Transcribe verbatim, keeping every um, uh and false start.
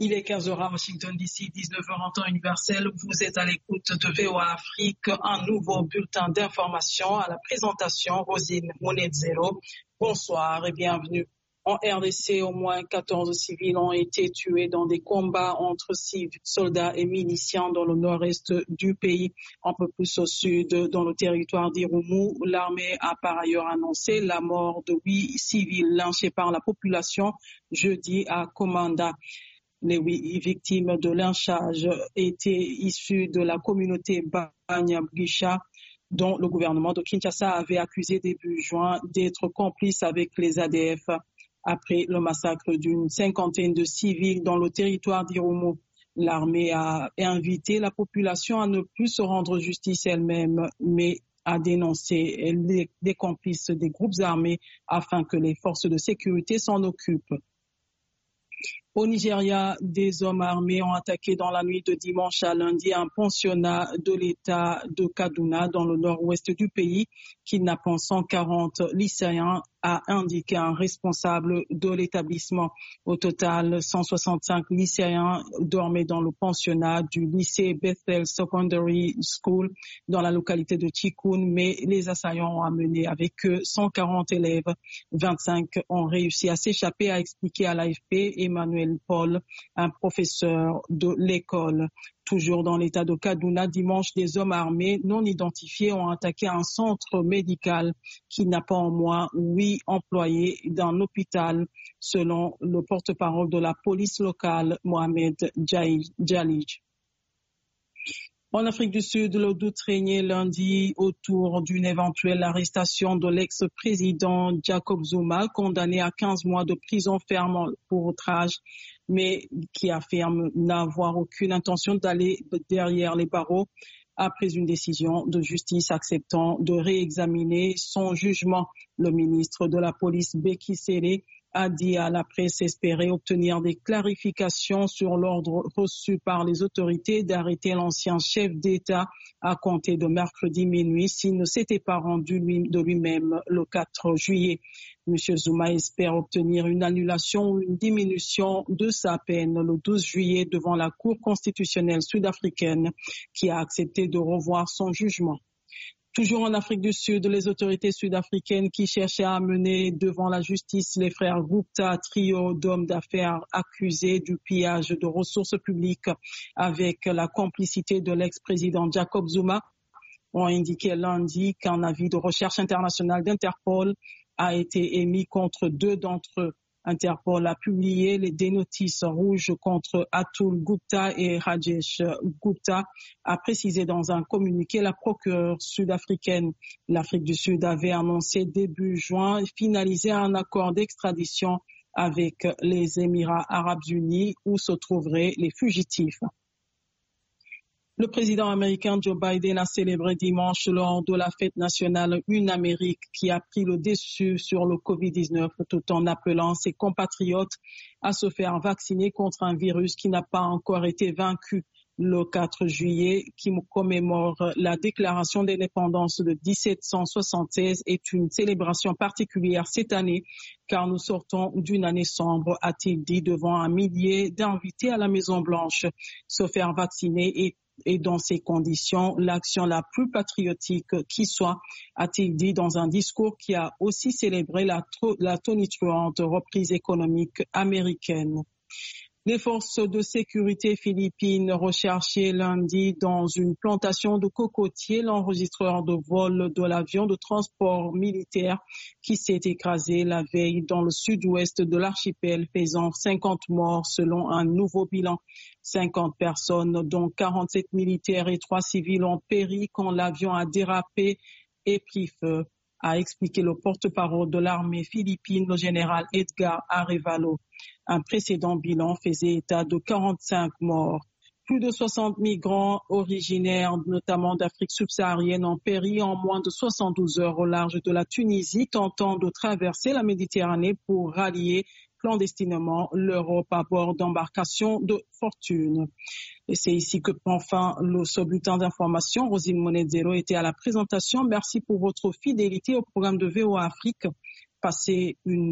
Il est quinze heures à Washington D C, dix-neuf heures en temps universel. Vous êtes à l'écoute de V O A Afrique, un nouveau bulletin d'information à la présentation Rosine Monedzero. Bonsoir et bienvenue. En R D C, au moins quatorze civils ont été tués dans des combats entre soldats et miliciens dans le nord-est du pays. Un peu plus au sud, dans le territoire d'Irumu, l'armée a par ailleurs annoncé la mort de huit civils lynchés par la population jeudi à Komanda. Les huit victimes de lynchage étaient issues de la communauté Banyabgisha, dont le gouvernement de Kinshasa avait accusé début juin d'être complice avec les A D F. Après le massacre d'une cinquantaine de civils dans le territoire d'Irumu, l'armée a invité la population à ne plus se rendre justice elle-même, mais à dénoncer les, les complices des groupes armés afin que les forces de sécurité s'en occupent. Au Nigeria, des hommes armés ont attaqué dans la nuit de dimanche à lundi un pensionnat de l'État de Kaduna dans le nord-ouest du pays, kidnappant cent quarante lycéens, a indiqué un responsable de l'établissement. Au total, cent soixante-cinq lycéens dormaient dans le pensionnat du lycée Bethel Secondary School dans la localité de Chikun, mais les assaillants ont amené avec eux cent quarante élèves. vingt-cinq ont réussi à s'échapper, a expliqué à l'A F P Emmanuel Paul, un professeur de l'école. Toujours dans l'état de Kaduna, dimanche, des hommes armés non identifiés ont attaqué un centre médical qui n'a pas en moins huit employés d'un hôpital, selon le porte-parole de la police locale, Mohamed Jalij. En Afrique du Sud, le doute régnait lundi autour d'une éventuelle arrestation de l'ex-président Jacob Zuma, condamné à quinze mois de prison ferme pour outrage, mais qui affirme n'avoir aucune intention d'aller derrière les barreaux après une décision de justice acceptant de réexaminer son jugement. Le ministre de la Police, Beki Sele, a dit à la presse espérer obtenir des clarifications sur l'ordre reçu par les autorités d'arrêter l'ancien chef d'État à compter de mercredi minuit s'il ne s'était pas rendu lui, de lui-même le quatre juillet. Monsieur Zuma espère obtenir une annulation ou une diminution de sa peine le douze juillet devant la Cour constitutionnelle sud-africaine qui a accepté de revoir son jugement. Toujours en Afrique du Sud, les autorités sud-africaines qui cherchaient à amener devant la justice les frères Gupta, trio d'hommes d'affaires accusés du pillage de ressources publiques avec la complicité de l'ex-président Jacob Zuma, ont indiqué lundi qu'un avis de recherche internationale d'Interpol a été émis contre deux d'entre eux. Interpol a publié les, des notices rouges contre Atul Gupta et Rajesh Gupta, a précisé dans un communiqué la procureure sud-africaine. L'Afrique du Sud avait annoncé début juin finaliser un accord d'extradition avec les Émirats arabes unis où se trouveraient les fugitifs. Le président américain Joe Biden a célébré dimanche lors de la fête nationale une Amérique qui a pris le dessus sur le covid dix-neuf tout en appelant ses compatriotes à se faire vacciner contre un virus qui n'a pas encore été vaincu. Le quatre juillet, qui commémore la déclaration d'indépendance de dix-sept cent soixante-seize, est une célébration particulière cette année car nous sortons d'une année sombre, a-t-il dit devant un millier d'invités à la Maison-Blanche. Se faire vacciner est et dans ces conditions, l'action la plus patriotique qui soit, a-t-il dit dans un discours qui a aussi célébré la, la tonitruante reprise économique américaine. Les forces de sécurité philippines recherchaient lundi dans une plantation de cocotiers l'enregistreur de vol de l'avion de transport militaire qui s'est écrasé la veille dans le sud-ouest de l'archipel, faisant cinquante morts selon un nouveau bilan. cinquante personnes, dont quarante-sept militaires et trois civils, ont péri quand l'avion a dérapé et pris feu, a expliqué le porte-parole de l'armée philippine, le général Edgar Arevalo. Un précédent bilan faisait état de quarante-cinq morts. Plus de soixante migrants originaires, notamment d'Afrique subsaharienne, ont péri en moins de soixante-douze heures au large de la Tunisie, tentant de traverser la Méditerranée pour rallier clandestinement l'Europe à bord d'embarcations de fortune. Et c'est ici que prend fin le, ce bulletin d'information. Rosine Monedzero était à la présentation. Merci pour votre fidélité au programme de V O A Afrique. Passez une